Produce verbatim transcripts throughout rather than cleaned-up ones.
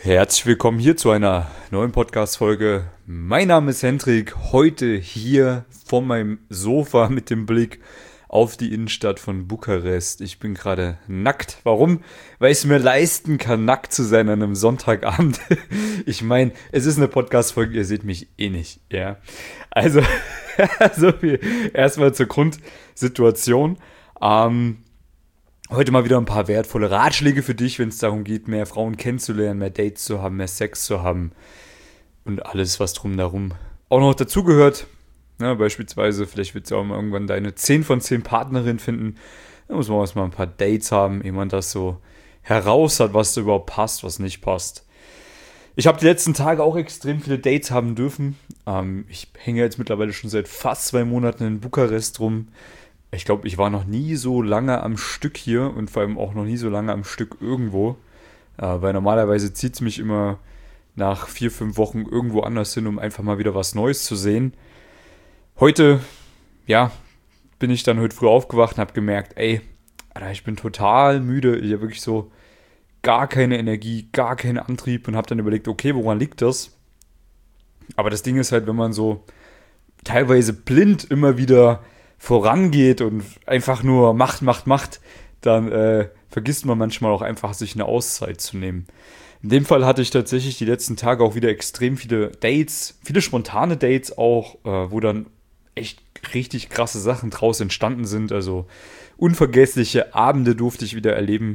Herzlich willkommen hier zu einer neuen Podcast-Folge. Mein Name ist Hendrik, heute hier von meinem Sofa mit dem Blick auf die Innenstadt von Bukarest. Ich bin gerade nackt. Warum? Weil ich es mir leisten kann, nackt zu sein an einem Sonntagabend. Ich meine, es ist eine Podcast-Folge, ihr seht mich eh nicht. Ja. Also, so viel erstmal zur Grundsituation. Ähm, Heute mal wieder ein paar wertvolle Ratschläge für dich, wenn es darum geht, mehr Frauen kennenzulernen, mehr Dates zu haben, mehr Sex zu haben und alles, was drum darum auch noch dazugehört. Ja, beispielsweise, vielleicht willst du auch mal irgendwann deine zehn von zehn Partnerin finden. Da muss man erstmal ein paar Dates haben, ehe man das so heraus hat, was da überhaupt passt, was nicht passt. Ich habe die letzten Tage auch extrem viele Dates haben dürfen. Ähm, ich hänge jetzt mittlerweile schon seit fast zwei Monaten in Bukarest rum. Ich glaube, ich war noch nie so lange am Stück hier und vor allem auch noch nie so lange am Stück irgendwo. Äh, weil normalerweise zieht es mich immer nach vier, fünf Wochen irgendwo anders hin, um einfach mal wieder was Neues zu sehen. Heute, ja, bin ich dann heute früh aufgewacht und habe gemerkt, ey, Alter, ich bin total müde. Ich habe wirklich so gar keine Energie, gar keinen Antrieb und habe dann überlegt, okay, woran liegt das? Aber das Ding ist halt, wenn man so teilweise blind immer wieder vorangeht und einfach nur macht, macht, macht, dann äh, vergisst man manchmal auch einfach, sich eine Auszeit zu nehmen. In dem Fall hatte ich tatsächlich die letzten Tage auch wieder extrem viele Dates, viele spontane Dates auch, äh, wo dann echt richtig krasse Sachen draus entstanden sind. Also unvergessliche Abende durfte ich wieder erleben.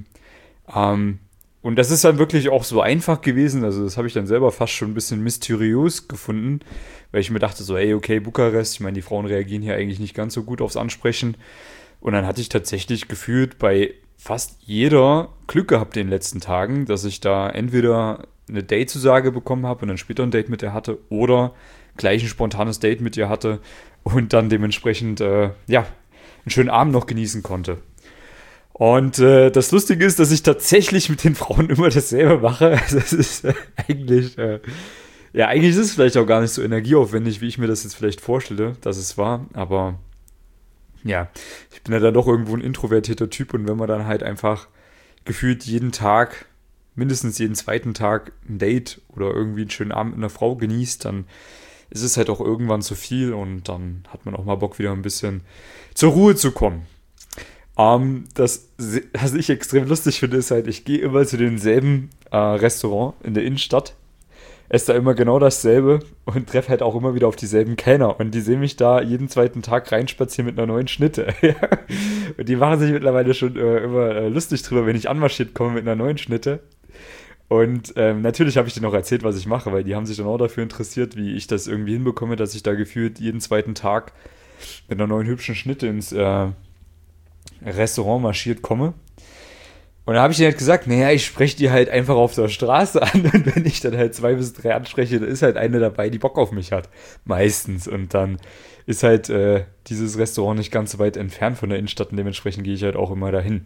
Ähm, und das ist dann wirklich auch so einfach gewesen. Also das habe ich dann selber fast schon ein bisschen mysteriös gefunden, weil ich mir dachte so, ey, okay, Bukarest, ich meine, die Frauen reagieren hier eigentlich nicht ganz so gut aufs Ansprechen. Und dann hatte ich tatsächlich gefühlt bei fast jeder Glück gehabt in den letzten Tagen, dass ich da entweder eine Date-Zusage bekommen habe und dann später ein Date mit ihr hatte oder gleich ein spontanes Date mit ihr hatte und dann dementsprechend, äh, ja, einen schönen Abend noch genießen konnte. Und äh, das Lustige ist, dass ich tatsächlich mit den Frauen immer dasselbe mache. Also es ist äh, eigentlich, äh, ja, eigentlich ist es vielleicht auch gar nicht so energieaufwendig, wie ich mir das jetzt vielleicht vorstelle, dass es war. Aber ja, ich bin ja dann doch irgendwo ein introvertierter Typ und wenn man dann halt einfach gefühlt jeden Tag, mindestens jeden zweiten Tag ein Date oder irgendwie einen schönen Abend mit einer Frau genießt, dann ist es halt auch irgendwann zu viel und dann hat man auch mal Bock, wieder ein bisschen zur Ruhe zu kommen. Um, das, was ich extrem lustig finde, ist halt, ich gehe immer zu demselben äh, Restaurant in der Innenstadt, esse da immer genau dasselbe und treffe halt auch immer wieder auf dieselben Kellner. Und die sehen mich da jeden zweiten Tag reinspazieren mit einer neuen Schnitte. Und die machen sich mittlerweile schon äh, immer äh, lustig drüber, wenn ich anmarschiert komme mit einer neuen Schnitte. Und ähm, natürlich habe ich denen auch erzählt, was ich mache, weil die haben sich dann auch dafür interessiert, wie ich das irgendwie hinbekomme, dass ich da gefühlt jeden zweiten Tag mit einer neuen hübschen Schnitte ins äh, Restaurant marschiert komme. Und da habe ich denen halt gesagt, naja, ich spreche die halt einfach auf der Straße an und wenn ich dann halt zwei bis drei anspreche, dann ist halt eine dabei, die Bock auf mich hat. Meistens. Und dann ist halt äh, dieses Restaurant nicht ganz so weit entfernt von der Innenstadt und dementsprechend gehe ich halt auch immer dahin.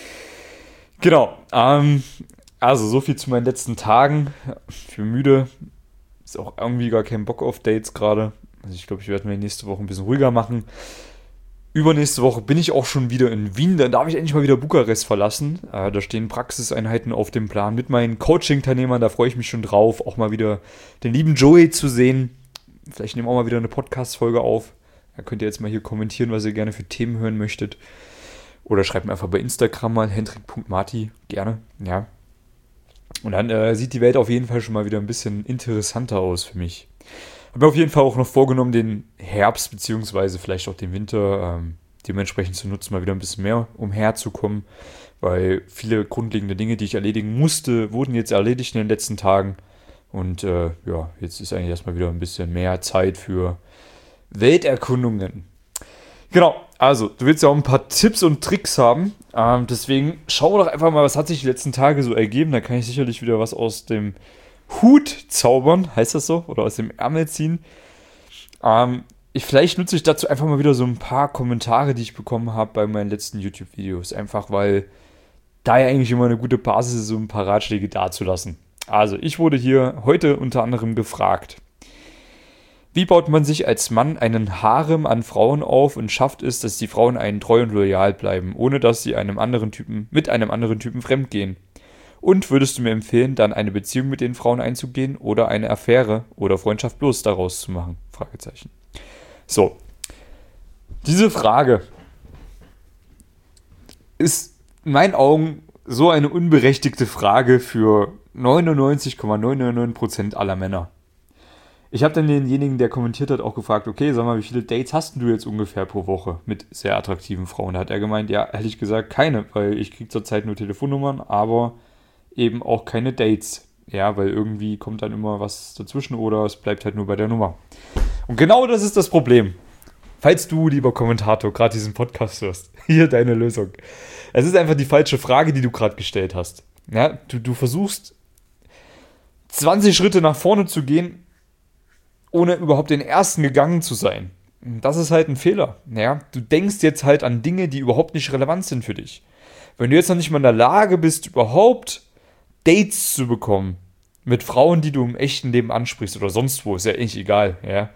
Genau. Ähm, also so viel zu meinen letzten Tagen. Ich bin müde. Ist auch irgendwie gar kein Bock auf Dates gerade. Also ich glaube, ich werde mir nächste Woche ein bisschen ruhiger machen. Übernächste Woche bin ich auch schon wieder in Wien, dann darf ich endlich mal wieder Bukarest verlassen. Äh, da stehen Praxiseinheiten auf dem Plan mit meinen Coaching-Teilnehmern, da freue ich mich schon drauf, auch mal wieder den lieben Joey zu sehen. Vielleicht nehmen wir auch mal wieder eine Podcast-Folge auf. Da könnt ihr jetzt mal hier kommentieren, was ihr gerne für Themen hören möchtet. Oder schreibt mir einfach bei Instagram mal hendrik punkt marti, gerne, ja. Und dann äh, sieht die Welt auf jeden Fall schon mal wieder ein bisschen interessanter aus für mich. Habe mir auf jeden Fall auch noch vorgenommen, den Herbst bzw. vielleicht auch den Winter ähm, dementsprechend zu nutzen, mal wieder ein bisschen mehr umherzukommen, weil viele grundlegende Dinge, die ich erledigen musste, wurden jetzt erledigt in den letzten Tagen und äh, ja, jetzt ist eigentlich erstmal wieder ein bisschen mehr Zeit für Welterkundungen. Genau, also du willst ja auch ein paar Tipps und Tricks haben, ähm, deswegen schau doch einfach mal, was hat sich die letzten Tage so ergeben, da kann ich sicherlich wieder was aus dem Hut zaubern, heißt das so? Oder aus dem Ärmel ziehen. Ähm, ich, vielleicht nutze ich dazu einfach mal wieder so ein paar Kommentare, die ich bekommen habe bei meinen letzten YouTube-Videos. Einfach weil da ja eigentlich immer eine gute Basis ist, so ein paar Ratschläge dazulassen. Also, ich wurde hier heute unter anderem gefragt: Wie baut man sich als Mann einen Harem an Frauen auf und schafft es, dass die Frauen einen treu und loyal bleiben, ohne dass sie einem anderen Typen, mit einem anderen Typen fremdgehen? Und würdest du mir empfehlen, dann eine Beziehung mit den Frauen einzugehen oder eine Affäre oder Freundschaft bloß daraus zu machen? Fragezeichen. So, diese Frage ist in meinen Augen so eine unberechtigte Frage für neunundneunzig Komma neunundneunzig Prozent aller Männer. Ich habe dann denjenigen, der kommentiert hat, auch gefragt, okay, sag mal, wie viele Dates hast du jetzt ungefähr pro Woche mit sehr attraktiven Frauen? Da hat er gemeint, ja, ehrlich gesagt keine, weil ich kriege zurzeit nur Telefonnummern, aber eben auch keine Dates. Ja, weil irgendwie kommt dann immer was dazwischen oder es bleibt halt nur bei der Nummer. Und genau das ist das Problem. Falls du, lieber Kommentator, gerade diesen Podcast hörst, hier deine Lösung. Es ist einfach die falsche Frage, die du gerade gestellt hast. Ja, du, du versuchst zwanzig Schritte nach vorne zu gehen, ohne überhaupt den ersten gegangen zu sein. Das ist halt ein Fehler. Ja? Du denkst jetzt halt an Dinge, die überhaupt nicht relevant sind für dich. Wenn du jetzt noch nicht mal in der Lage bist, überhaupt Dates zu bekommen mit Frauen, die du im echten Leben ansprichst oder sonst wo, ist ja eigentlich egal. Ja?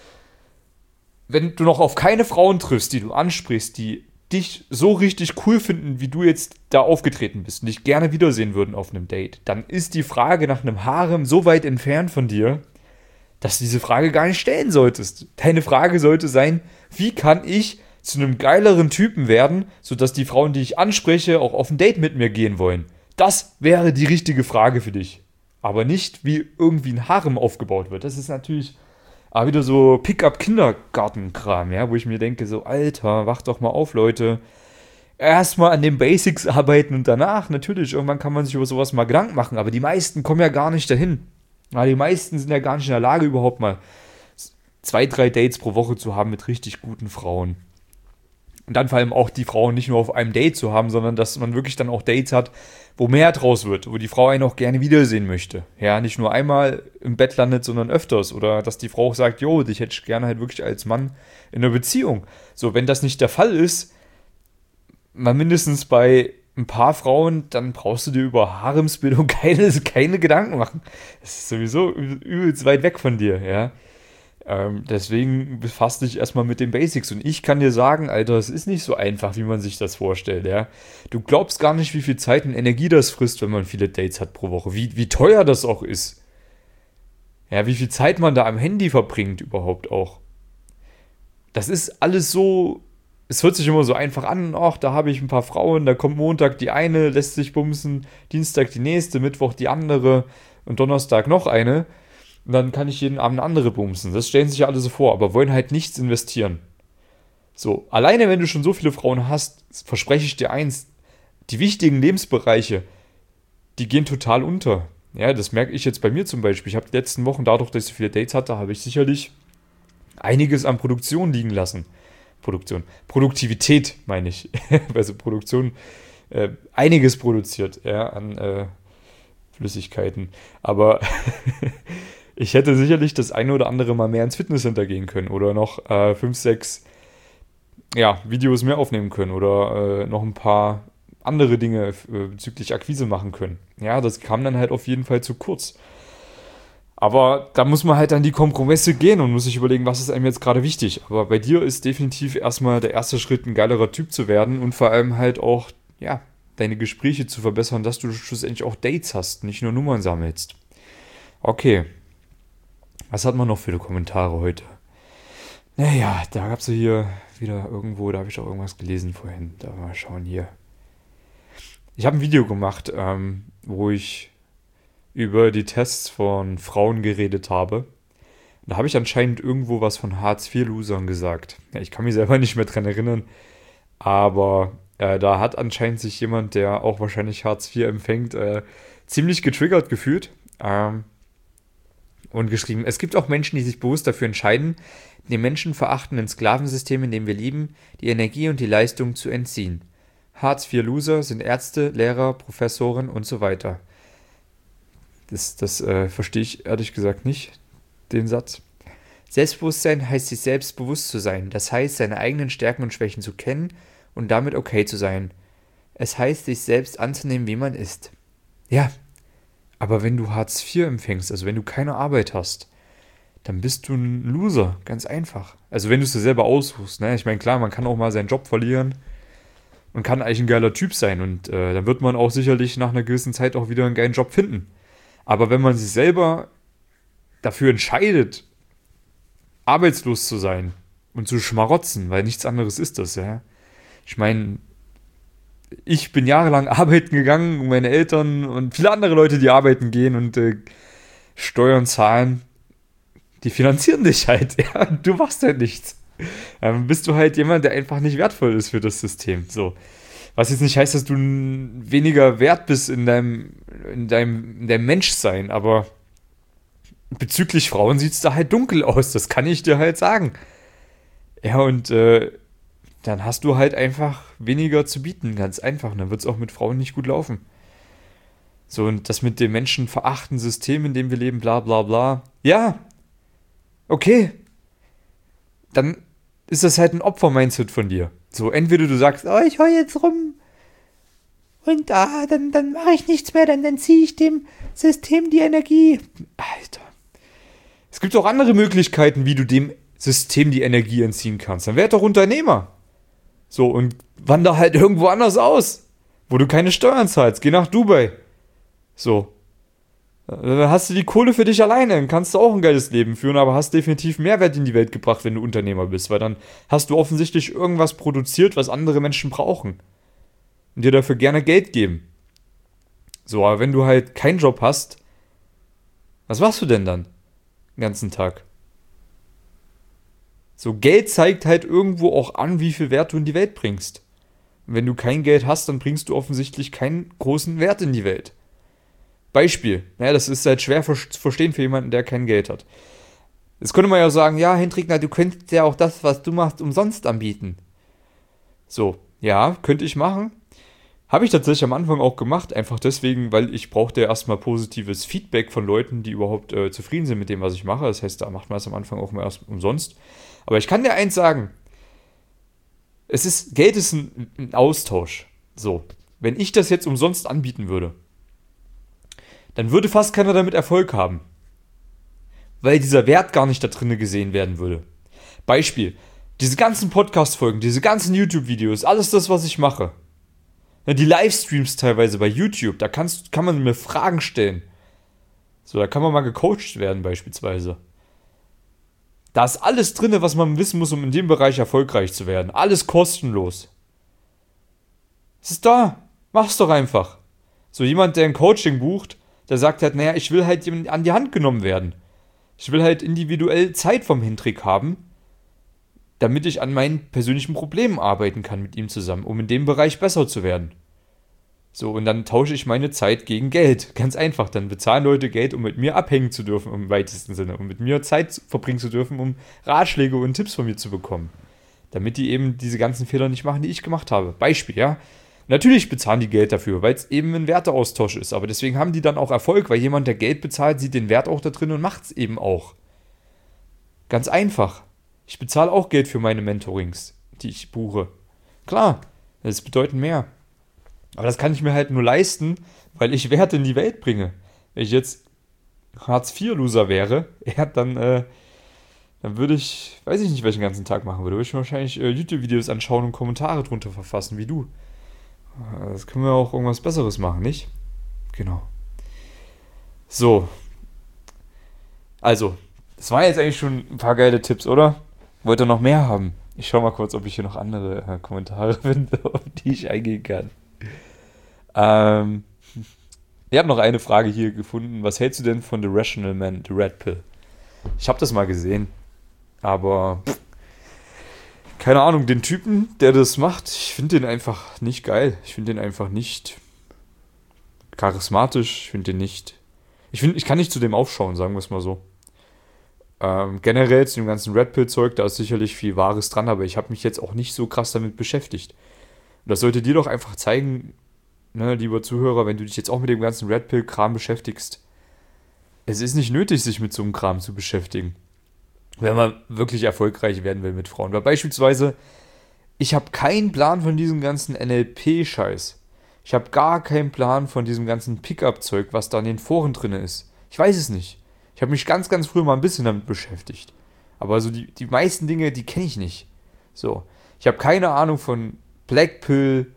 Wenn du noch auf keine Frauen triffst, die du ansprichst, die dich so richtig cool finden, wie du jetzt da aufgetreten bist und dich gerne wiedersehen würden auf einem Date, dann ist die Frage nach einem Harem so weit entfernt von dir, dass du diese Frage gar nicht stellen solltest. Deine Frage sollte sein, wie kann ich zu einem geileren Typen werden, sodass die Frauen, die ich anspreche, auch auf ein Date mit mir gehen wollen. Das wäre die richtige Frage für dich. Aber nicht, wie irgendwie ein Harem aufgebaut wird. Das ist natürlich aber wieder so Pick-up-Kindergarten-Kram, ja, wo ich mir denke, so, Alter, wacht doch mal auf, Leute. Erstmal an den Basics arbeiten und danach, natürlich, irgendwann kann man sich über sowas mal Gedanken machen, aber die meisten kommen ja gar nicht dahin. Ja, die meisten sind ja gar nicht in der Lage, überhaupt mal zwei, drei Dates pro Woche zu haben mit richtig guten Frauen. Und dann vor allem auch die Frauen nicht nur auf einem Date zu haben, sondern dass man wirklich dann auch Dates hat, wo mehr draus wird, wo die Frau einen auch gerne wiedersehen möchte. Ja, nicht nur einmal im Bett landet, sondern öfters. Oder dass die Frau auch sagt, jo, dich hätte ich gerne halt wirklich als Mann in einer Beziehung. So, wenn das nicht der Fall ist, mal mindestens bei ein paar Frauen, dann brauchst du dir über Haremsbildung keine, keine Gedanken machen. Das ist sowieso übelst weit weg von dir, ja. Ähm, deswegen befasst dich erstmal mit den Basics. Und ich kann dir sagen, Alter, es ist nicht so einfach, wie man sich das vorstellt, ja. Du glaubst gar nicht, wie viel Zeit und Energie das frisst, wenn man viele Dates hat pro Woche. Wie, wie teuer das auch ist. Ja, wie viel Zeit man da am Handy verbringt überhaupt auch. Das ist alles so... Es hört sich immer so einfach an, ach, da habe ich ein paar Frauen, da kommt Montag die eine, lässt sich bumsen, Dienstag die nächste, Mittwoch die andere und Donnerstag noch eine. Und dann kann ich jeden Abend eine andere bumsen. Das stellen sich ja alle so vor, aber wollen halt nichts investieren. So, alleine wenn du schon so viele Frauen hast, verspreche ich dir eins, die wichtigen Lebensbereiche, die gehen total unter. Ja, das merke ich jetzt bei mir zum Beispiel. Ich habe die letzten Wochen, dadurch, dass ich so viele Dates hatte, habe ich sicherlich einiges an Produktion liegen lassen. Produktion. Produktivität, meine ich. Also Produktion, äh, einiges produziert, ja, an äh, Flüssigkeiten. Aber ich hätte sicherlich das eine oder andere mal mehr ins Fitnesscenter gehen können oder noch äh, fünf, sechs ja, Videos mehr aufnehmen können oder äh, noch ein paar andere Dinge äh, bezüglich Akquise machen können. Ja, das kam dann halt auf jeden Fall zu kurz. Aber da muss man halt an die Kompromisse gehen und muss sich überlegen, was ist einem jetzt gerade wichtig. Aber bei dir ist definitiv erstmal der erste Schritt, ein geilerer Typ zu werden und vor allem halt auch, ja, deine Gespräche zu verbessern, dass du schlussendlich auch Dates hast, nicht nur Nummern sammelst. Okay. Was hat man noch für die Kommentare heute? Naja, da gab es hier wieder irgendwo, da habe ich doch irgendwas gelesen vorhin. Da mal schauen hier. Ich habe ein Video gemacht, ähm, wo ich über die Tests von Frauen geredet habe. Da habe ich anscheinend irgendwo was von Hartz vier Losern gesagt. Ja, ich kann mich selber nicht mehr dran erinnern, aber äh, da hat anscheinend sich jemand, der auch wahrscheinlich Hartz vier empfängt, äh, ziemlich getriggert gefühlt ähm, und geschrieben, es gibt auch Menschen, die sich bewusst dafür entscheiden, dem menschenverachtenden Sklavensystem, in dem wir leben, die Energie und die Leistung zu entziehen. Hartz vier Loser sind Ärzte, Lehrer, Professoren und so weiter. Das, das äh, verstehe ich ehrlich gesagt nicht, den Satz. Selbstbewusstsein heißt, sich selbst bewusst zu sein. Das heißt, seine eigenen Stärken und Schwächen zu kennen und damit okay zu sein. Es heißt, sich selbst anzunehmen, wie man ist. Ja, aber wenn du Hartz vier empfängst, also wenn du keine Arbeit hast, dann bist du ein Loser, ganz einfach. Also wenn du es dir selber aussuchst, ne? Ich meine, klar, man kann auch mal seinen Job verlieren und kann eigentlich ein geiler Typ sein. Und äh, dann wird man auch sicherlich nach einer gewissen Zeit auch wieder einen geilen Job finden. Aber wenn man sich selber dafür entscheidet, arbeitslos zu sein und zu schmarotzen, weil nichts anderes ist das, ja. Ich meine, ich bin jahrelang arbeiten gegangen und meine Eltern und viele andere Leute, die arbeiten gehen und äh, Steuern zahlen, die finanzieren dich halt, ja. Du machst halt nichts. Dann bist du halt jemand, der einfach nicht wertvoll ist für das System. So. Was jetzt nicht heißt, dass du weniger wert bist in deinem, in deinem, in deinem Menschsein, aber bezüglich Frauen sieht es da halt dunkel aus, das kann ich dir halt sagen. Ja, und äh, dann hast du halt einfach weniger zu bieten, ganz einfach. Und dann wird es auch mit Frauen nicht gut laufen. So, und das mit dem menschenverachtenden System, in dem wir leben, bla bla bla. Ja, okay. Dann ist das halt ein Opfer-Mindset von dir. So, entweder du sagst, oh, ich heul jetzt rum und ah, dann, dann mache ich nichts mehr, dann, dann ziehe ich dem System die Energie. Alter. Es gibt auch andere Möglichkeiten, wie du dem System die Energie entziehen kannst. Dann werd doch Unternehmer. So, und wander halt irgendwo anders aus, wo du keine Steuern zahlst. Geh nach Dubai. So. Dann hast du die Kohle für dich alleine, dann kannst du auch ein geiles Leben führen, aber hast definitiv Mehrwert in die Welt gebracht, wenn du Unternehmer bist, weil dann hast du offensichtlich irgendwas produziert, was andere Menschen brauchen und dir dafür gerne Geld geben. So, aber wenn du halt keinen Job hast, was machst du denn dann den ganzen Tag? So, Geld zeigt halt irgendwo auch an, wie viel Wert du in die Welt bringst. Und wenn du kein Geld hast, dann bringst du offensichtlich keinen großen Wert in die Welt. Beispiel. Ja, das ist halt schwer zu verstehen für jemanden, der kein Geld hat. Jetzt könnte man ja sagen, ja, Hendrik, na, du könntest ja auch das, was du machst, umsonst anbieten. So, ja, könnte ich machen. Habe ich tatsächlich am Anfang auch gemacht, einfach deswegen, weil ich brauchte ja erstmal positives Feedback von Leuten, die überhaupt äh, zufrieden sind mit dem, was ich mache. Das heißt, da macht man es am Anfang auch mal erst umsonst. Aber ich kann dir eins sagen, es ist, Geld ist ein, ein Austausch. So, wenn ich das jetzt umsonst anbieten würde, dann würde fast keiner damit Erfolg haben. Weil dieser Wert gar nicht da drin gesehen werden würde. Beispiel, diese ganzen Podcast-Folgen, diese ganzen YouTube-Videos, alles das, was ich mache. Die Livestreams teilweise bei YouTube, da kannst, kann man mir Fragen stellen. So, da kann man mal gecoacht werden beispielsweise. Da ist alles drin, was man wissen muss, um in dem Bereich erfolgreich zu werden. Alles kostenlos. Es ist da. Mach's doch einfach. So, jemand, der ein Coaching bucht, der sagt halt, naja, ich will halt an die Hand genommen werden. Ich will halt individuell Zeit vom Hendrik haben, damit ich an meinen persönlichen Problemen arbeiten kann mit ihm zusammen, um in dem Bereich besser zu werden. So, und dann tausche ich meine Zeit gegen Geld. Ganz einfach. Dann bezahlen Leute Geld, um mit mir abhängen zu dürfen, im weitesten Sinne. Um mit mir Zeit verbringen zu dürfen, um Ratschläge und Tipps von mir zu bekommen. Damit die eben diese ganzen Fehler nicht machen, die ich gemacht habe. Beispiel, ja. Natürlich bezahlen die Geld dafür, weil es eben ein Werteaustausch ist. Aber deswegen haben die dann auch Erfolg, weil jemand, der Geld bezahlt, sieht den Wert auch da drin und macht es eben auch. Ganz einfach. Ich bezahle auch Geld für meine Mentorings, die ich buche. Klar, das bedeutet mehr. Aber das kann ich mir halt nur leisten, weil ich Werte in die Welt bringe. Wenn ich jetzt Hartz vier Loser wäre, ja, dann, äh, dann würde ich, weiß ich nicht, welchen ganzen Tag machen würde. Würde ich mir wahrscheinlich äh, YouTube-Videos anschauen und Kommentare drunter verfassen, wie du. Das können wir auch irgendwas Besseres machen, nicht? Genau. So. Also, das waren jetzt eigentlich schon ein paar geile Tipps, oder? Wollt ihr noch mehr haben? Ich schau mal kurz, ob ich hier noch andere äh, Kommentare finde, auf die ich eingehen kann. Ähm, ich habe noch eine Frage hier gefunden. Was hältst du denn von The Rational Man, The Red Pill? Ich habe das mal gesehen, aber pff, keine Ahnung, den Typen, der das macht, ich finde den einfach nicht geil. Ich finde den einfach nicht charismatisch. Ich finde den nicht... Ich finde, ich kann nicht zu dem aufschauen, sagen wir es mal so. Ähm, generell zu dem ganzen Red Pill-Zeug, da ist sicherlich viel Wahres dran, aber ich habe mich jetzt auch nicht so krass damit beschäftigt. Und das sollte dir doch einfach zeigen, ne, lieber Zuhörer, wenn du dich jetzt auch mit dem ganzen Red Pill-Kram beschäftigst. Es ist nicht nötig, sich mit so einem Kram zu beschäftigen, wenn man wirklich erfolgreich werden will mit Frauen. Weil beispielsweise, ich habe keinen Plan von diesem ganzen N L P-Scheiß. Ich habe gar keinen Plan von diesem ganzen Pickup-Zeug, was da in den Foren drin ist. Ich weiß es nicht. Ich habe mich ganz, ganz früh mal ein bisschen damit beschäftigt. Aber so die, die meisten Dinge, die kenne ich nicht. So, ich habe keine Ahnung von Black Pill,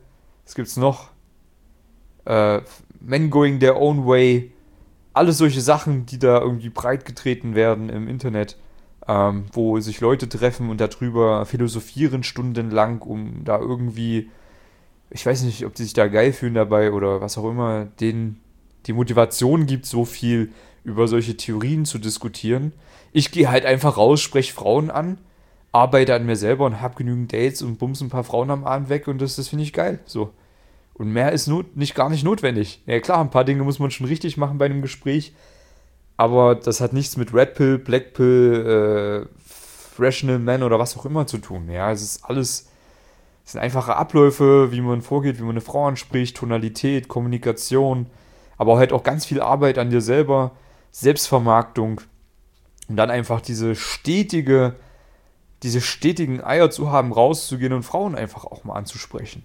Was gibt's noch? Äh, Men Going Their Own Way. Alles solche Sachen, die da irgendwie breitgetreten werden im Internet, ähm, wo sich Leute treffen und darüber philosophieren stundenlang, um da irgendwie, ich weiß nicht, ob die sich da geil fühlen dabei oder was auch immer, denen die Motivation gibt, so viel über solche Theorien zu diskutieren. Ich gehe halt einfach raus, spreche Frauen an, arbeite an mir selber und habe genügend Dates und bumse ein paar Frauen am Abend weg und das, das finde ich geil. So. Und mehr ist not, nicht, gar nicht notwendig. Ja klar, ein paar Dinge muss man schon richtig machen bei einem Gespräch, aber das hat nichts mit Red Pill, Black Pill, äh, Rational Man oder was auch immer zu tun. Ja, es ist alles, es sind einfache Abläufe, wie man vorgeht, wie man eine Frau anspricht, Tonalität, Kommunikation, aber halt auch ganz viel Arbeit an dir selber, Selbstvermarktung und dann einfach diese stetige, diese stetigen Eier zu haben, rauszugehen und Frauen einfach auch mal anzusprechen.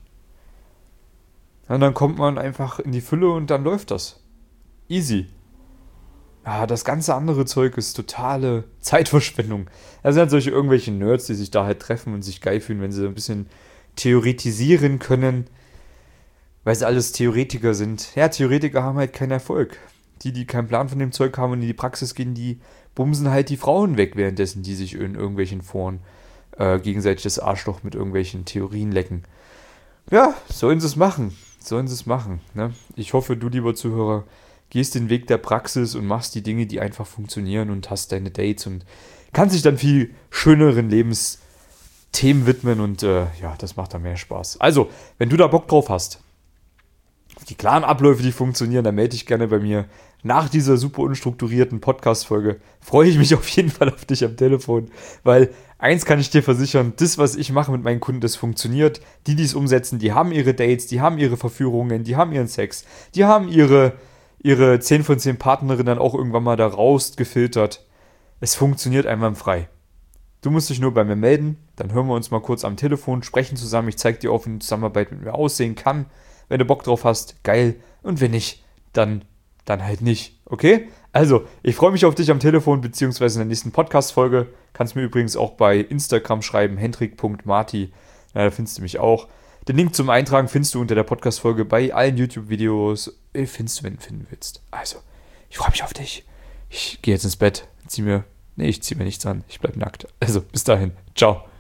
Und dann kommt man einfach in die Fülle und dann läuft das. Easy. Ja, das ganze andere Zeug ist totale Zeitverschwendung. Das sind halt solche irgendwelche Nerds, die sich da halt treffen und sich geil fühlen, wenn sie ein bisschen theoretisieren können, weil sie alles Theoretiker sind. Ja, Theoretiker haben halt keinen Erfolg. Die, die keinen Plan von dem Zeug haben und in die Praxis gehen, die bumsen halt die Frauen weg, währenddessen die sich in irgendwelchen Foren äh, gegenseitig das Arschloch mit irgendwelchen Theorien lecken. Ja, sollen sie es machen. Sollen sie es machen. Ne? Ich hoffe, du, lieber Zuhörer, gehst den Weg der Praxis und machst die Dinge, die einfach funktionieren und hast deine Dates und kannst dich dann viel schöneren Lebensthemen widmen und äh, ja, das macht dann mehr Spaß. Also, wenn du da Bock drauf hast, auf die klaren Abläufe, die funktionieren, dann melde dich gerne bei mir. Nach dieser super unstrukturierten Podcast-Folge freue ich mich auf jeden Fall auf dich am Telefon, weil eins kann ich dir versichern, das, was ich mache mit meinen Kunden, das funktioniert. Die, die es umsetzen, die haben ihre Dates, die haben ihre Verführungen, die haben ihren Sex, die haben ihre, ihre zehn von zehn Partnerinnen dann auch irgendwann mal da raus gefiltert. Es funktioniert einwandfrei. Du musst dich nur bei mir melden, dann hören wir uns mal kurz am Telefon, sprechen zusammen, ich zeige dir auf, wie eine Zusammenarbeit mit mir aussehen kann. Wenn du Bock drauf hast, geil. Und wenn nicht, dann, dann halt nicht. Okay? Also, ich freue mich auf dich am Telefon, beziehungsweise in der nächsten Podcast-Folge. Kannst mir übrigens auch bei Instagram schreiben, hendrik punkt marti. Ja, da findest du mich auch. Den Link zum Eintragen findest du unter der Podcast-Folge bei allen YouTube-Videos. Findest du, wenn du finden willst. Also, ich freue mich auf dich. Ich gehe jetzt ins Bett. Zieh mir, nee, ich zieh mir nichts an. Ich bleib nackt. Also, bis dahin. Ciao.